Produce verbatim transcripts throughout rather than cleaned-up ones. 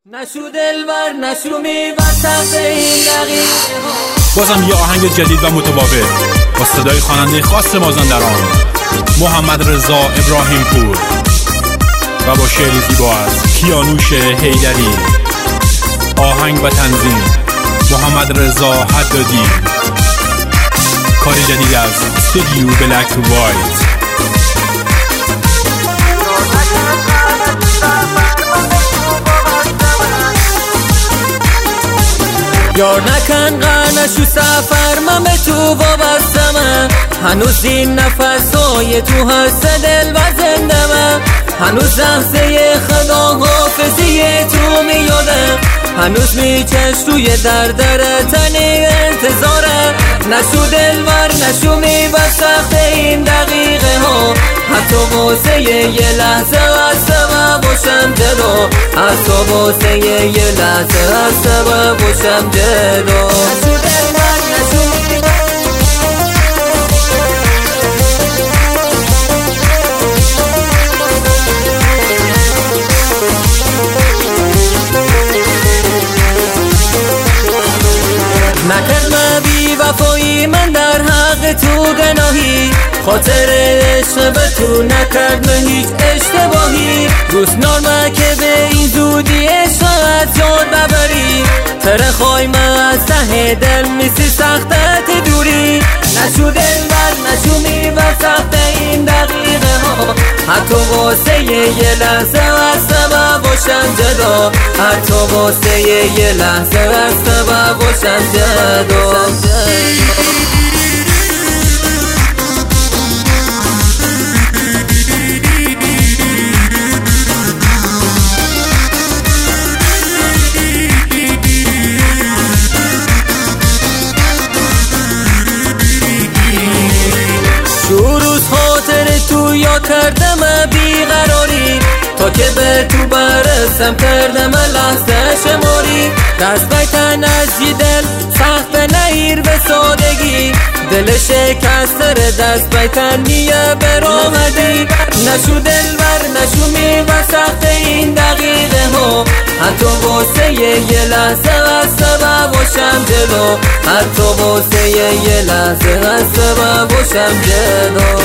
نشو دلبر نشو می‌بسم به این دقیقه ها. بازم یه آهنگ جدید و متفاوت با صدای خواننده خاص مازندران محمد رضا ابراهیم پور و با شعری زیبا از کیانوش حیدری. آهنگ و تنظیم محمد رضا حدادی. کار جدید از استودیو بلک وایت. یار نکن قرنشو سفر من به تو وابستمم، هنوز این نفسای تو هست دل و زنده من، هنوز لحظه خدا حافظی تو میادم، هنوز میچش توی در در تنی انتظارم. نشو دلبر نشو میبسخت این دقیقه ها، حتی واسه یه لحظه هستم باشم جلو، حتی واسه یه لحظه هستم باشم جلو. نشو دلبر نشو نکردم بی وفایی من در حق تو گناهی، خاطر عشق به تو نکردم هیچ اشتباهی، دوست نارمه که به این زودی عشق از یاد ببری، تره خواهی من از ته دل میسی سختت دوری. نشو دلبر نشو میبر سخت این دقیقه ها، حتی واسه یه لحظه هستم باشم جدا، حتی واسه یه لحظه هستم باشم جدا. روز خاطر تو یا کردم بیقراری، تا که به تو برسم کردم لحظه شماری، دست بیتن از یه دل سخت نهیر به سادگی، دل شکستر دست بیتن نیه برامدی. نشو دلبر نشو میبر سخت این دقیقه ها، حتی واسه یه لحظه هستم باشم جلو، حتی واسه یه لحظه هستم باشم جلو.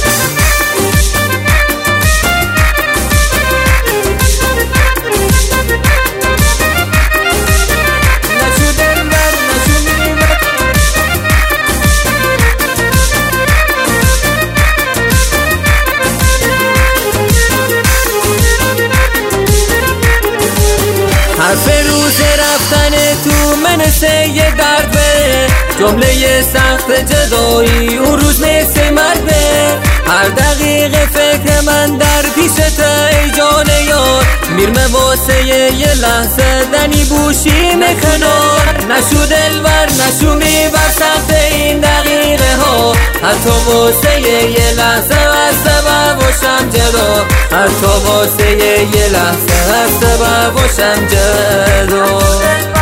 حرف روز رفتن تو منسه یه درد به، جمله سخت جدایی اون روز مثل مرد به، هر دقیقه فکر من در پیشت ای جان یار، میرمه واسه یه لحظه دنی بوشی مکنار. نشو دلبر نشو میبر سخت این دقیقه ها، حتی واسه یه لحظه هستم باشم جدا، حتی واسه یه لحظه هستم باشم جدا.